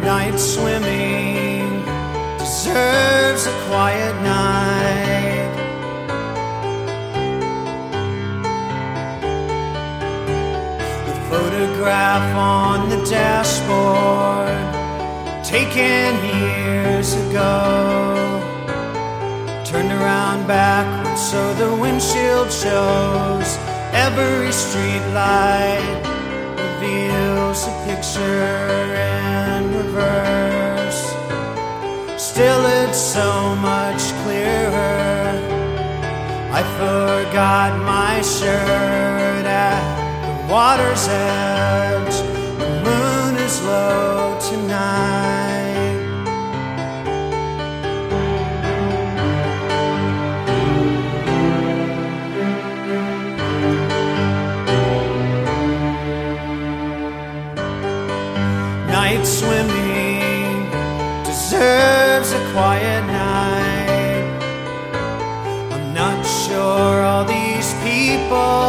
Night swimming deserves a quiet night. The photograph on the dashboard, taken years ago, turned around backwards so the windshield shows. Every street light reveals a picture in reverse. Still it's so much clearer. I forgot my shirt at the water's edge. The moon is low tonight. Night swimming deserves a quiet night. I'm not sure all these people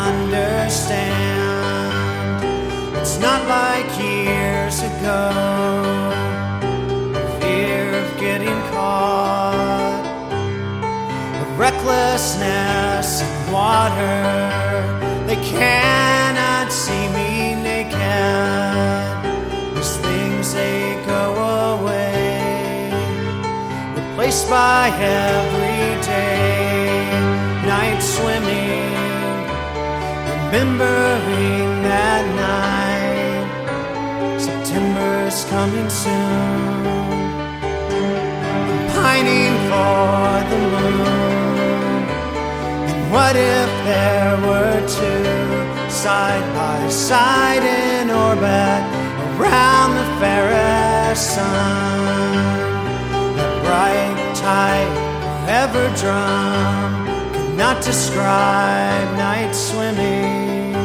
understand. It's not like years ago, the fear of getting caught, the recklessness in water. They cannot see me naked. These things, they go away, replaced by everyday night swimming, remembering that night. September's coming soon. I'm pining for the moon. And what if there were two side by side in orbit around the fairest sun? That bright, tight, forever drum could not describe night swimming.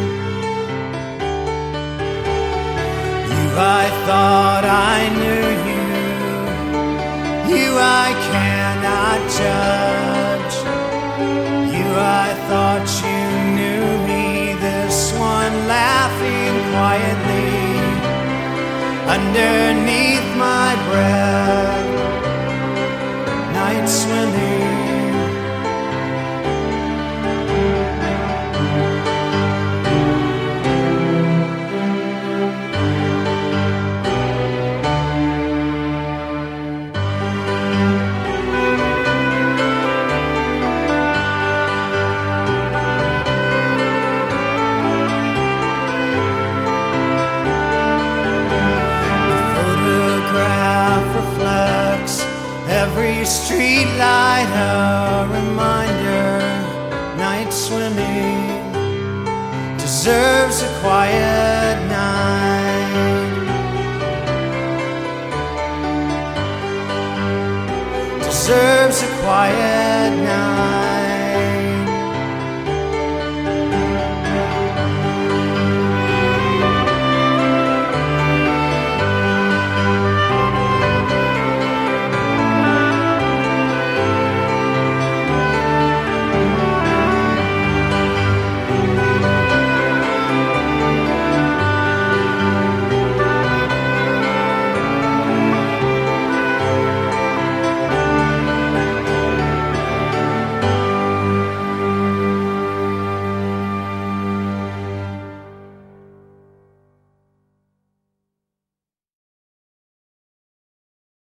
You, I thought I knew you. You, I cannot judge. You, I thought you knew me. This one laughing quietly underneath my breath. Night swimming. Every street light a reminder. Night swimming deserves a quiet night. Deserves a quiet night.